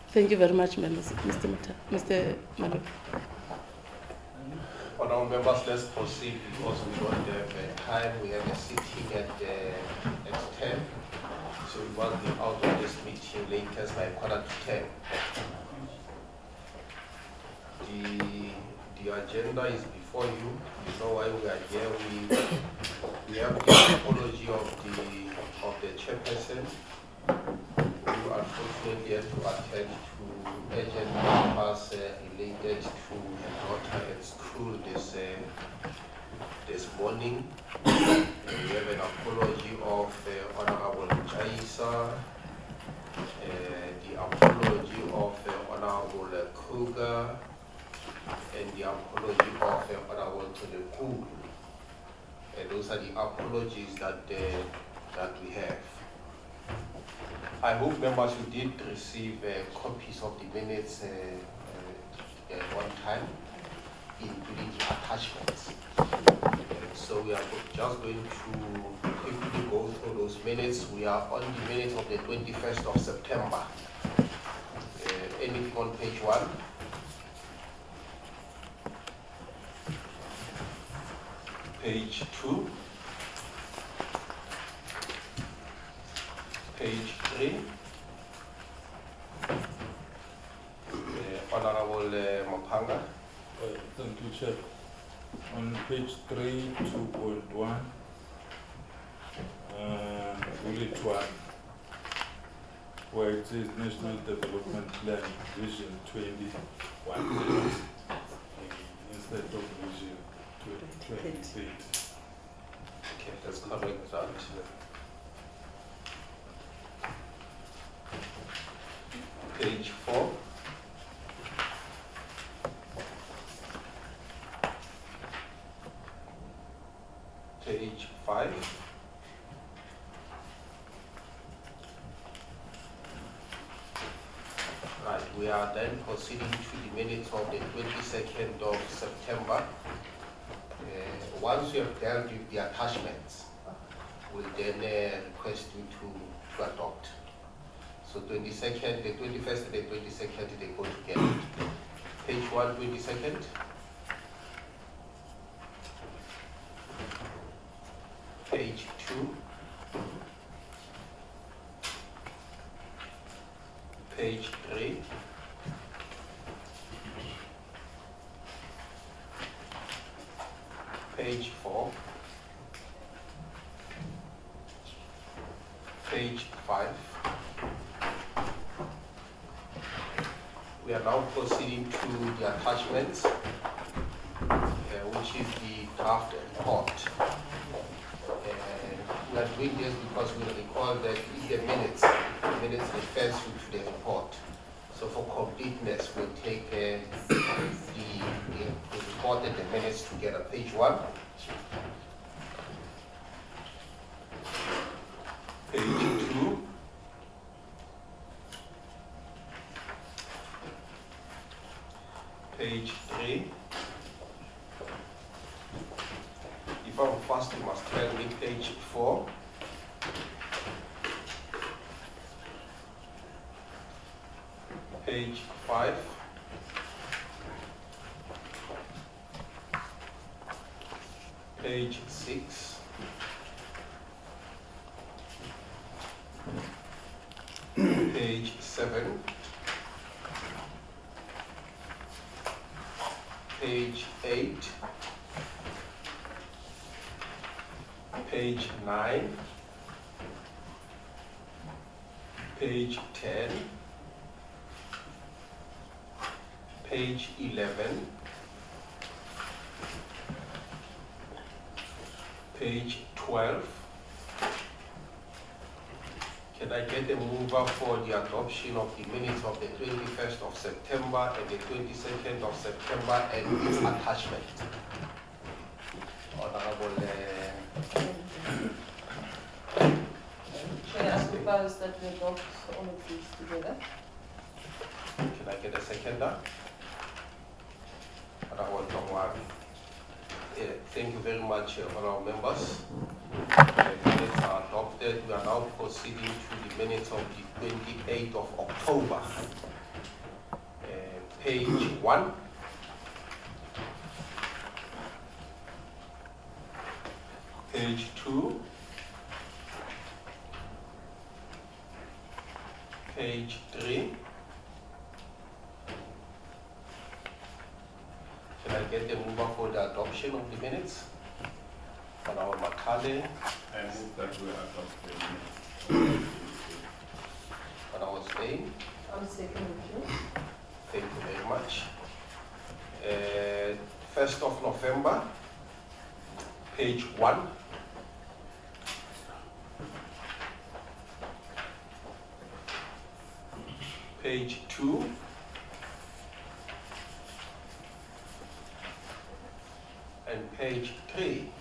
Thank you very much, members. Mr. Maluk. Honourable members, let's proceed because we don't have time. We have a sitting at 10, so we must be out of this meeting latest by 10:15. The agenda is before you. You know why we are here. We have the apology of the chairperson, who unfortunately had to attend to urgent matters related to her daughter at school this morning. We have an apology of Honorable Chaisa, the apology of Honorable Kruger, and the apology of Honorable Todekulu. And those are the apologies that we have. I hope members who did receive copies of the minutes one time, including the attachments. So we are just going to quickly go through those minutes. We are on the minutes of the 21st of September. Anything on page 1? Page 2? Page 3? Honorable Mapanga. Thank you, Chair. On page 3, 2.1, bullet 1, where it says National Development Plan Vision 21, instead of Vision 2030. Okay, that's correct. That. Page 4. Page 5. Right, we are then proceeding to the minutes of the 22nd of September. Once you have dealt with the attachments, we'll then request you to adopt. So 22nd, the 21st and the 22nd, they go together. Page 1, 22nd. Page 2. Page 3. Page 4. Page 5. We are now proceeding to the attachments, which is the draft report. We are doing this because we recall that in the minutes refers to the report. So for completeness, we'll take the report and the minutes together. Page 1. Page 2. Page 3. If I'm fast, you must tell me. Page 4. Page 5. Page 6. Page 7. Page 8. Page 9. Page 10. Page 11. Page 12. Can I get a mover for the adoption of the minutes of the 21st of September and the 22nd of September and its attachment? Honorable. Chair, I propose that we adopt all of these together. Can I get a seconder? Honorable Tongwari. Thank you very much, honorable members. The minutes are adopted. We are now proceeding to the minutes of the 28th of October. page 1. Page 2. Page 3. Can I get the mover for the adoption of the minutes? Honorable Makale, I move that we adopt the minutes. Honorable Spain. I'm second with you. Thank you very much. 1st of November, page 1. Page 2. And page 3.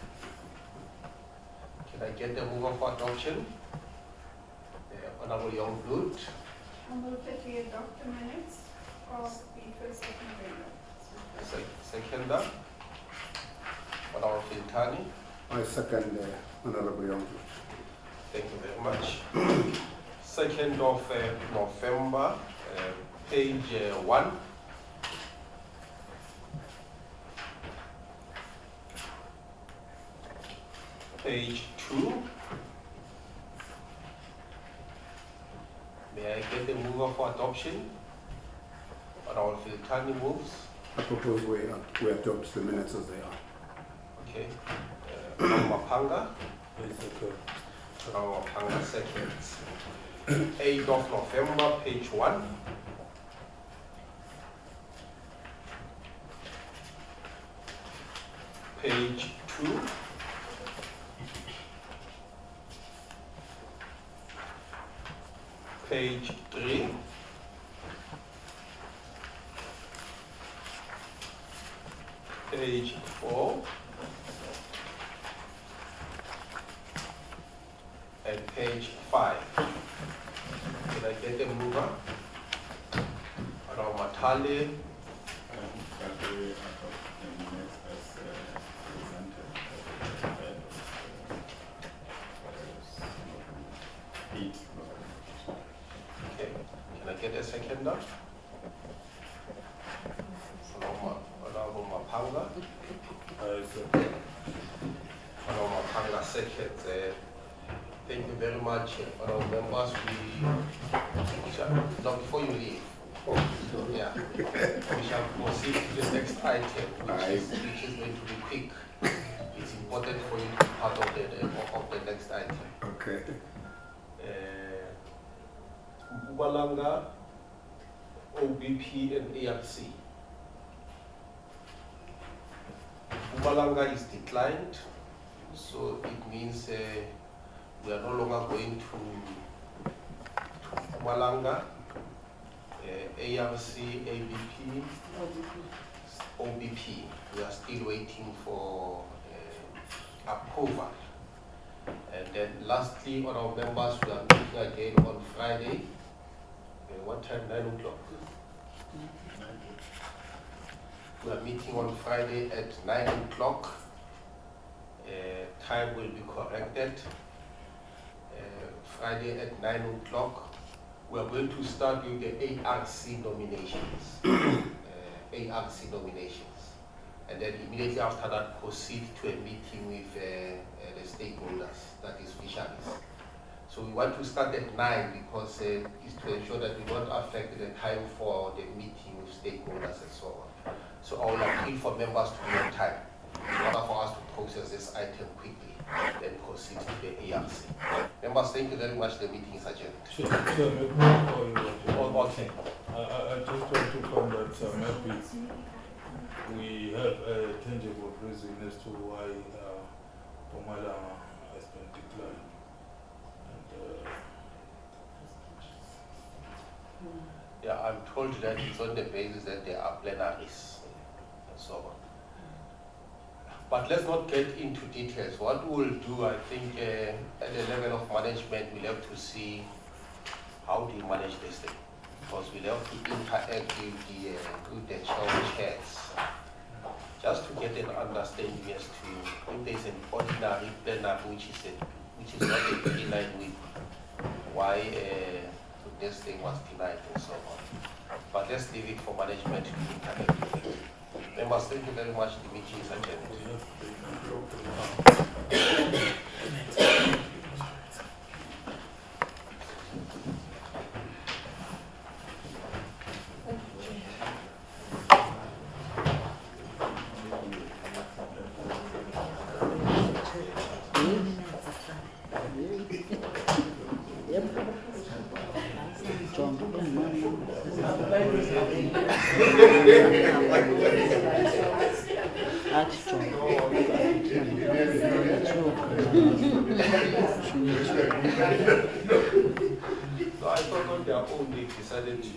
Can I get the mover for adoption? Honorable Youngblood. I move that we adopt the minutes of the 1st of November. Seconder. Honorable Filtani. I second Honorable Young. Thank you very much. 2nd of November, page 1. Page 2. May I get the mover for adoption? Honorable Filtani moves. I propose we adopt the minutes as they are. Okay. Honorable Mapanga. I second. Honorable Mapanga seconds. 8th of November, page 1. Page 2. Page 3. Page 4. And page 5. Can I get the mover? Honorable Matale. I move that we adopt the minutes as presented. 8 November. Okay. Can I get a seconder? Honorable Mapanga. I second. Honorable Mapanga seconds. Thank you very much, honorable members. Now, before you leave, yeah, we shall proceed to the next item, which is going to be quick. It's important for you to be part of the next item. Okay. Mpumalanga, OBP, and ARC. Mpumalanga is declined, so it means we are no longer going to Mpumalanga, ARC, ABP, OBP. We are still waiting for approval. And then lastly, on our members, we are meeting again on Friday. What time? 9 o'clock. We are meeting on Friday at 9 o'clock. Time will be corrected. Friday at 9 o'clock. We are going to start with the ARC nominations. ARC nominations. And then immediately after that, proceed to a meeting with the stakeholders, that is fisheries. So we want to start at 9 because it's to ensure that we don't affect the time for the meeting with stakeholders and so on. So I will appeal for members to be on time in order for us to process this item quickly, then proceed to the ARC. Members, thank you very much. The meeting is adjourned. Sure, maybe Okay. I just want to find out maybe we have a tangible reason as to why Mpumalanga has been declined. Yeah, I'm told that it's on the basis that there are plenaries and so on. But let's not get into details. What we'll do, I think, at the level of management, we'll have to see how do you manage this thing. Because we'll have to interact with the chairs. Just to get an understanding as to if there's an ordinary plenary which is not a denied with why this thing was denied and so on. But but let's leave it for management to intervene. Members, thank you very much. The meeting is adjourned. So I thought on their own they decided to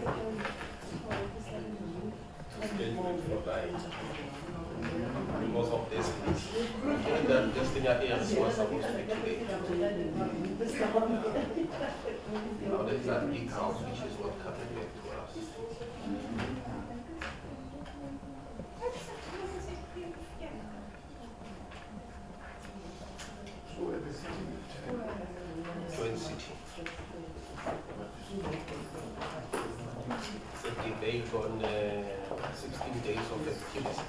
schedule it for night because of this. And then Destiny Airs was supposed to be today. Now there is that big house which is what coming back to us. Twin City. It's a debate on 16 days of activity.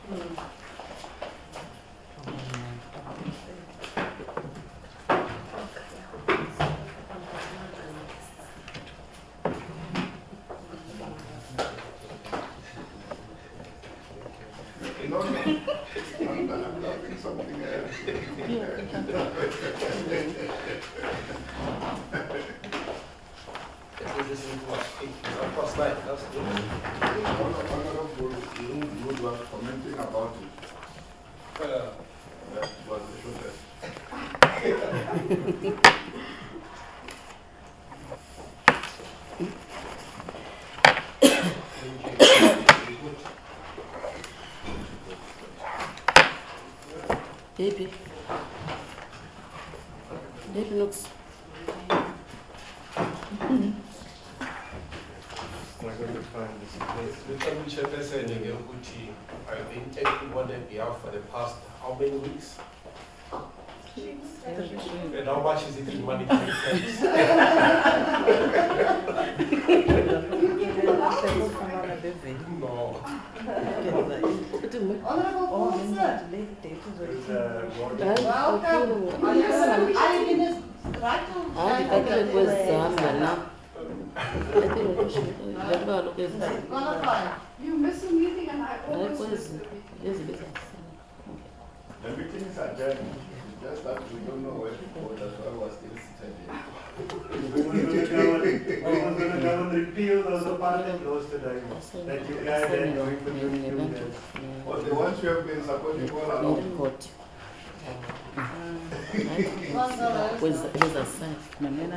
I'm laughing something else. This is past 9, that's good. Honorable, you were commenting about it. That was the shortest. Baby. Baby looks. I've been acting on their behalf for the past how many weeks? And how much is it in monetary terms? No. Honorable Paulson, Welcome. are you in this right You miss a meeting and I always miss the meeting. The meeting is adjourned. Just that we don't know where to go. That's why we're still sitting here. We're going to come and repeal those apartment laws today that you guys are going to do. But the ones you have been supporting all along. Kweza site manena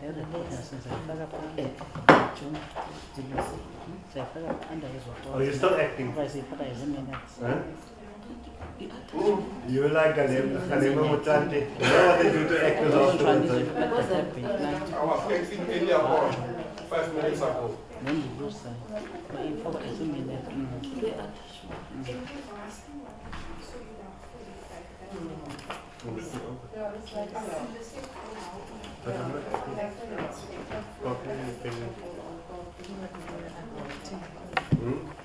Oh, you're still acting? Huh? You like Galema Mutante? You know what they do to actors afterwards? I was acting earlier on, 5 minutes ago. Hmm?